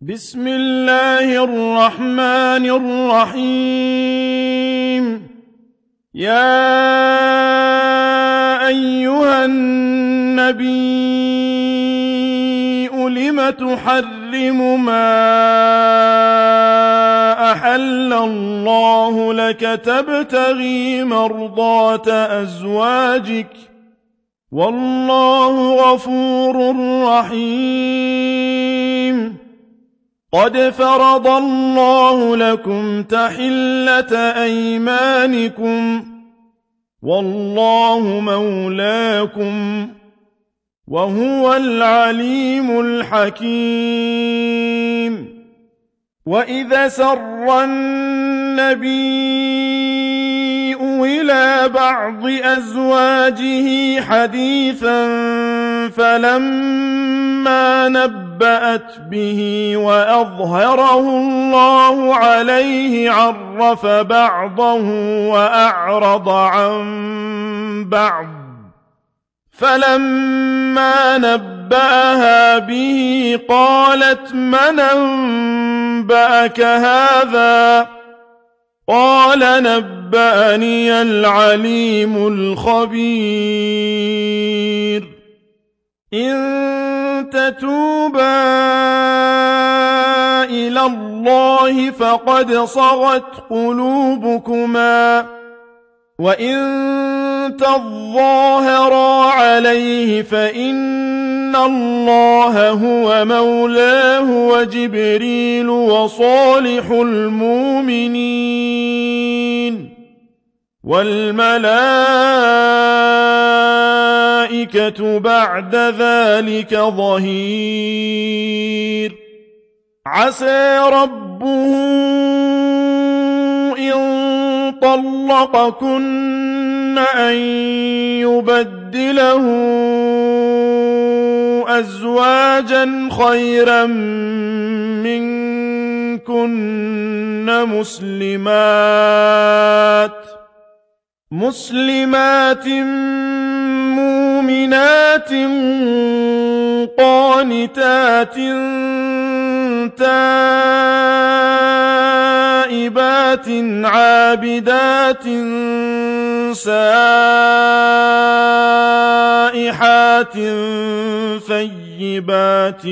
بسم الله الرحمن الرحيم. يا أيها النبي لم تحرم ما أحل الله لك تبتغي مرضات أزواجك والله غفور رحيم. قد فرض الله لكم تحلة أيمانكم والله مولاكم وهو العليم الحكيم. وإذا سر النبي إلى بعض أزواجه حديثا فلما نبأت به وأظهره الله عليه عرف بعضه وأعرض عن بعض فلما نبأها به قالت من أنبأك هذا؟ قال نبأني العليم الخبير. إن تتوبا إلى الله فقد صغت قلوبكما وإن تظاهرا عليه فإن الله هو مولاه وجبريل وصالح المؤمنين والملائكة بعد ذلك ظهير. عسى ربه إن طلقكن أن يبدله أزواجا خيرا منكن مسلمات مؤمنات قانتات تائبات عابدات سائحات ثيبات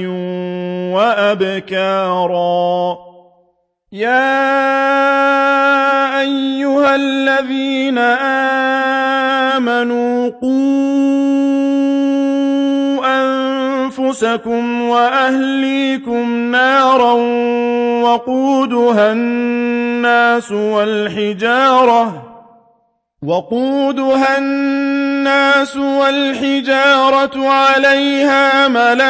وأبكارا. يا أيها الذين آمنوا قوا أنفسكم وأهليكم نارا وقودها الناس والحجارة عليها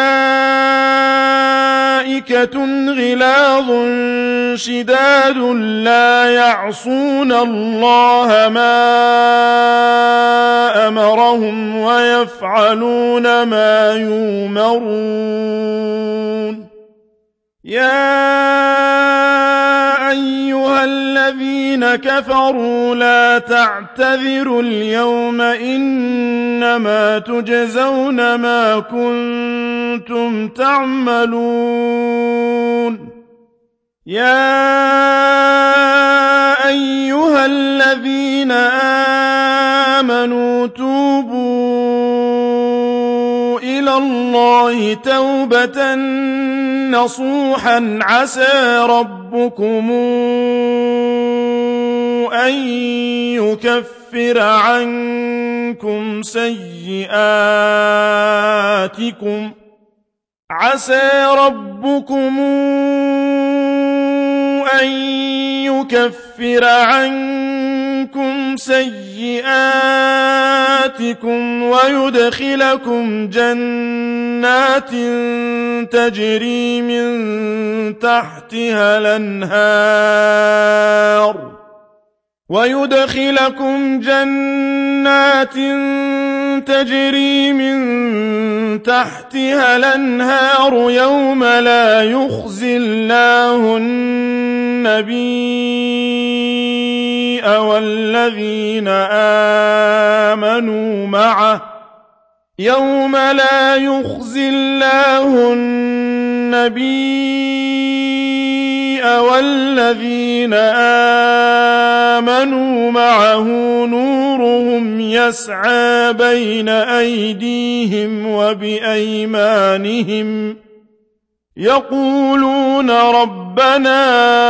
ملائكة غلاظ شداد لا يعصون الله ما أمرهم ويفعلون ما يؤمرون. يا أيها الذين كفروا لا تعتذروا اليوم إنما تجزون ما كنتم تعملون. يا أيها الذين آمنوا توبوا إلى الله توبة نصوحا عسى ربكم أن يكفر عنكم سيئاتكم ويدخلكم جنات تجري من تحتها الأنهار يوم لا يخزي الله النبي والذين آمنوا معه يوم لا يخزي الله النبي والذين آمنوا معه نورهم يسعى بين أيديهم وبأيمانهم يقولون ربنا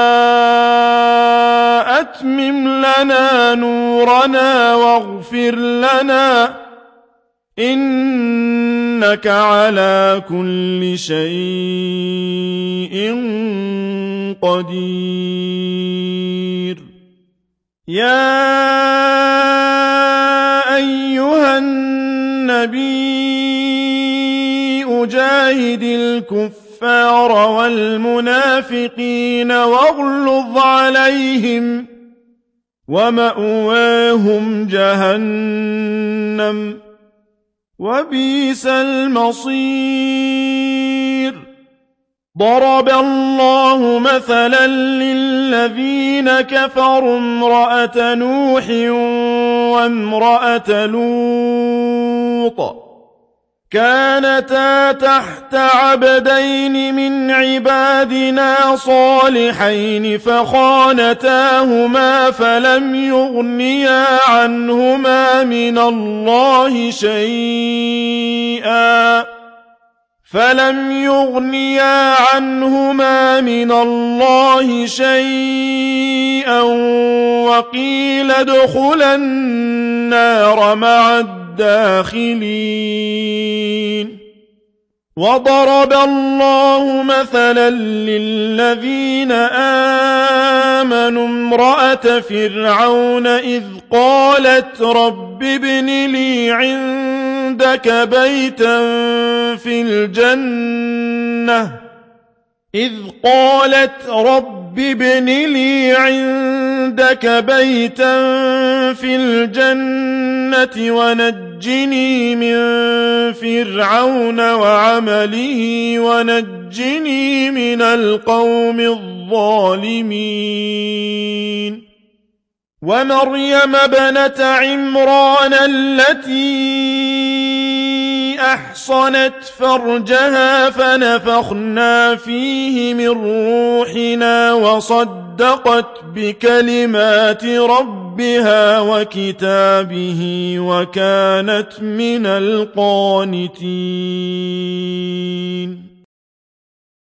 أتمم لنا نورنا واغفر لنا إنك على كل شيء قدير. يا أيها النبي جاهد الكفار والمنافقين واغلظ عليهم ومأواهم جهنم وبئس المصير. ضرب الله مثلا للذين كفروا امرأة نوح وامرأة لوط كانتا تحت عبدين من عبادنا صالحين فخانتاهما فلم يغنيا عنهما من الله شيئا وقيل ادخلا النار مع الداخلين. وضرب الله مثلا للذين آمنوا امرأة فرعون إذ قالت رب ابن لي عندك بيتا في الجنة ونجني من فرعون وعمله ونجني من القوم الظالمين. ومريم ابنة عمران التي أحصنت فرجها فنفخنا فيه من روحنا وصدقت بكلمات ربها وكتابه وكانت من القانتين.